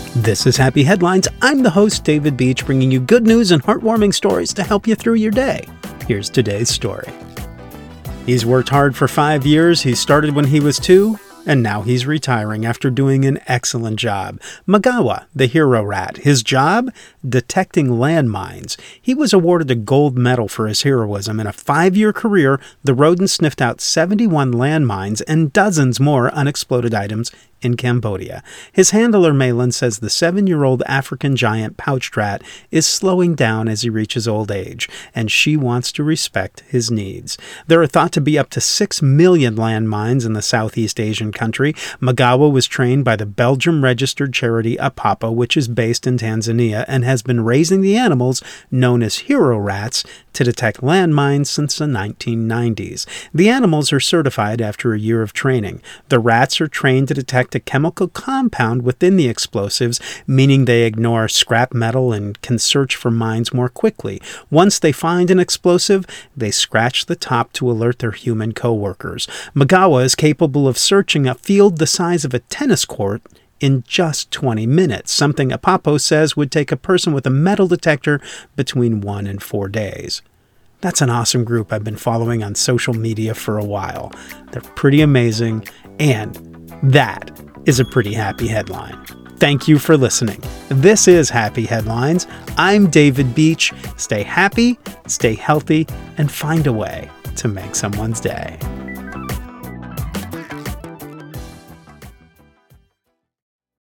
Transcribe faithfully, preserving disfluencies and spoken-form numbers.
This is Happy Headlines. I'm the host, David Beach, bringing you good news and heartwarming stories to help you through your day. Here's today's story. He's worked hard for five years. He started when he was two, and now he's retiring after doing an excellent job. Magawa, the hero rat. His job? Detecting landmines. He was awarded a gold medal for his heroism. In a five-year career, the rodent sniffed out seventy-one landmines and dozens more unexploded items in Cambodia. His handler, Malin, says the seven-year-old African giant pouched rat is slowing down as he reaches old age, and she wants to respect his needs. There are thought to be up to six million landmines in the Southeast Asian country. Magawa was trained by the Belgium-registered charity Apapo, which is based in Tanzania, and has been raising the animals known as hero rats to detect landmines since the nineteen nineties. The animals are certified after a year of training. The rats are trained to detect a chemical compound within the explosives, meaning they ignore scrap metal and can search for mines more quickly. Once they find an explosive, they scratch the top to alert their human co-workers. Magawa is capable of searching a field the size of a tennis court in just twenty minutes, something Apapo says would take a person with a metal detector between one and four days. That's an awesome group I've been following on social media for a while. They're pretty amazing, and that is a pretty happy headline. Thank you for listening. This is Happy Headlines. I'm David Beach. Stay happy, stay healthy, and find a way to make someone's day.